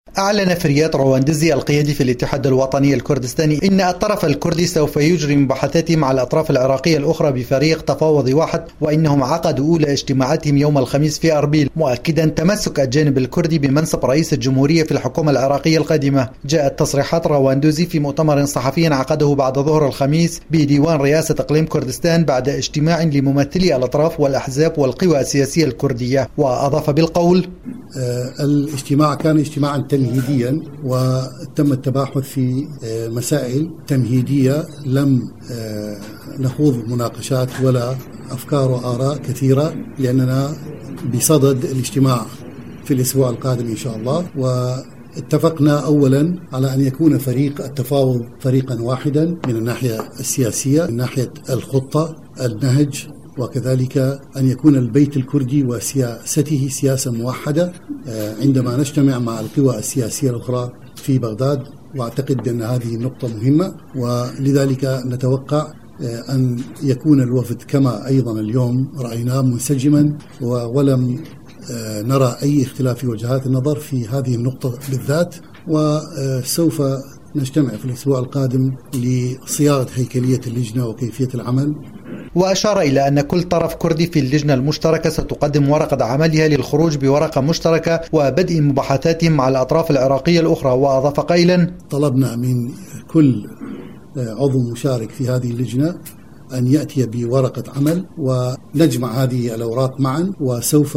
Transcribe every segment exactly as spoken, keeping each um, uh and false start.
أعلن فريات رواندزي القيادي في الاتحاد الوطني الكردستاني إن الطرف الكردي سوف يجري مباحثات مع الأطراف العراقية الأخرى بفريق تفاوض واحد، وإنهم عقدوا أولى اجتماعاتهم يوم الخميس في أربيل، مؤكدا تمسك الجانب الكردي بمنصب رئيس الجمهورية في الحكومة العراقية القادمة. جاءت تصريحات رواندزي في مؤتمر صحفي عقده بعد ظهر الخميس بديوان رئاسة إقليم كردستان بعد اجتماع لممثلي الأطراف والأحزاب والقوى السياسية الكردية، وأضاف بالقول: الاجتماع كان اجتماعا تمهيديا، وتم التباحث في مسائل تمهيدية، لم نخوض مناقشات ولا أفكار وآراء كثيرة، لأننا بصدد الاجتماع في الأسبوع القادم إن شاء الله. واتفقنا أولا على أن يكون فريق التفاوض فريقا واحدا من الناحية السياسية، من ناحية الخطة، النهج، وكذلك أن يكون البيت الكردي وسياسته سياسة موحدة عندما نجتمع مع القوى السياسية الأخرى في بغداد. وأعتقد أن هذه النقطة مهمة، ولذلك نتوقع أن يكون الوفد كما أيضا اليوم رأيناه منسجما، ولم نرى أي اختلاف في وجهات النظر في هذه النقطة بالذات. وسوف نجتمع في الأسبوع القادم لصياغة هيكلية اللجنة وكيفية العمل. وأشار إلى أن كل طرف كردي في اللجنة المشتركة ستقدم ورقة عملها للخروج بورقة مشتركة وبدء مباحثاتهم مع الأطراف العراقية الأخرى. وأضاف قائلا: طلبنا من كل عضو مشارك في هذه اللجنة أن يأتي بورقة عمل، ونجمع هذه الأوراق معا، وسوف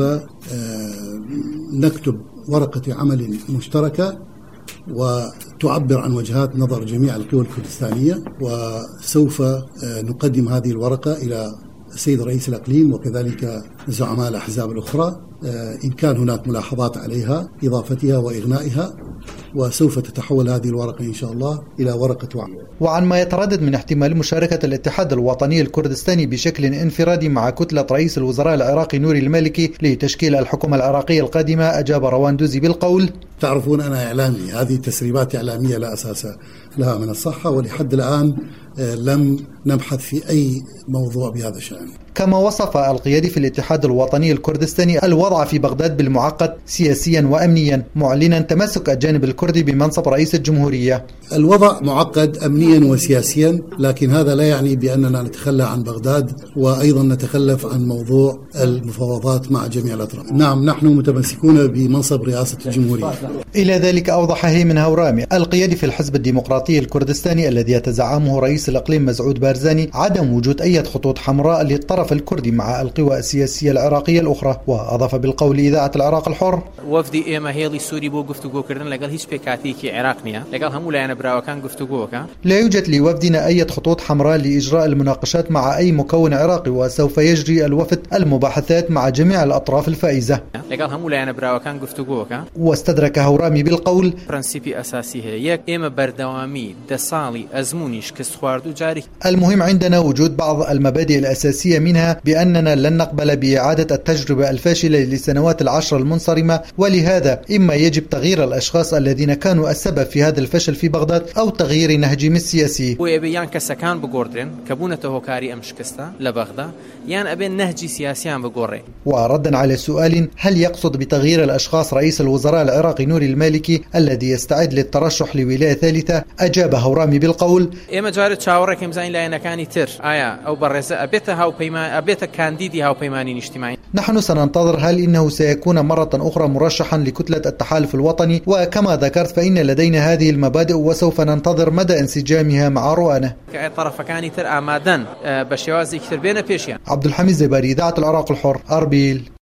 نكتب ورقة عمل مشتركة وتعبر عن وجهات نظر جميع القوى الكردستانية، وسوف نقدم هذه الورقة إلى السيد رئيس الإقليم وكذلك زعماء الأحزاب الأخرى إن كان هناك ملاحظات عليها إضافتها وإغنائها، وسوف تتحول هذه الورقة إن شاء الله إلى ورقة وعد. وعن ما يتردد من احتمال مشاركة الاتحاد الوطني الكردستاني بشكل انفرادي مع كتلة رئيس الوزراء العراقي نوري المالكي لتشكيل الحكومة العراقية القادمة، أجاب رواندزي بالقول: تعرفون أنا إعلامي، هذه تسريبات إعلامية لا أساس لها من الصحة، ولحد الآن لم نبحث في أي موضوع بهذا الشأن. كما وصف القيادي في الاتحاد الوطني الكردستاني الوضع في بغداد بالمعقد سياسيا وأمنيا، معلنا تمسك الجانب الكردي بمنصب رئيس الجمهورية. الوضع معقد أمنيا وسياسيا، لكن هذا لا يعني بأننا نتخلى عن بغداد، وأيضا نتخلف عن موضوع المفاوضات مع جميع الأطراف. نعم، نحن متمسكون بمنصب رئاسة الجمهورية. إلى ذلك أوضح هيمن هورامي القيادي في الحزب الديمقراطي الكردستاني الذي يتزعمه رئيس الإقليم مسعود بارزاني عدم وجود أي خطوط حمراء للطرف الكردي مع القوى السياسية العراقية الأخرى. وأضاف بالقول إذاعة العراق الحر: وفدي إما هيلي سوري بو گفتگو کردن لقال هیچ پیکاتیکی عراق نیه، لقال همو لاینا براو کان گفتگو کا. لا يوجد لوفدنا أي خطوط حمراء لإجراء المناقشات مع أي مكون عراقي، وسوف يجري الوفد المباحثات مع جميع الأطراف الفائزة. لقال همو لاینا براو کان گفتگو کا. واستدرك هورامي بالقول: برنسيبي أساسي هي يك إما بردوامي دصالي أزمونيش كسخواردو جاري. المهم عندنا وجود بعض المبادئ الأساسية، منها بأننا لن نقبل بإعادة التجربة الفاشلة للسنوات العشر المنصرمة، ولهذا إما يجب تغيير الأشخاص الذين كانوا السبب في هذا الفشل في بغداد أو تغيير نهجهم السياسي. ويبيان كسكان بقوردرين كبونته كاري أمشكستا لبغداد يان أبين نهجي سياسيان بقوري. وردا على سؤال هل يقصد بتغيير الأشخاص رئيس الوزراء العراقي نوري المالكي الذي يستعد للترشح لولاية ثالثة، أجاب هورامي بالقول: إما جاري تشاورك إمزاين لأن كاني تر آية أو برزة أبيتها وبيمان أبيت كانديدي هاو بيمانين اجتماعي. نحن سننتظر هل إنه سيكون مرة أخرى مرشحا لكتلة التحالف الوطني، وكما ذكرت فإن لدينا هذه المبادئ وسوف ننتظر مدى انسجامها مع رؤانه. طرف كاني تر آمادن بشوازي كتير بين بيشيان. عبد الحميد زباري، إذاعة العراق الحر، أربيل.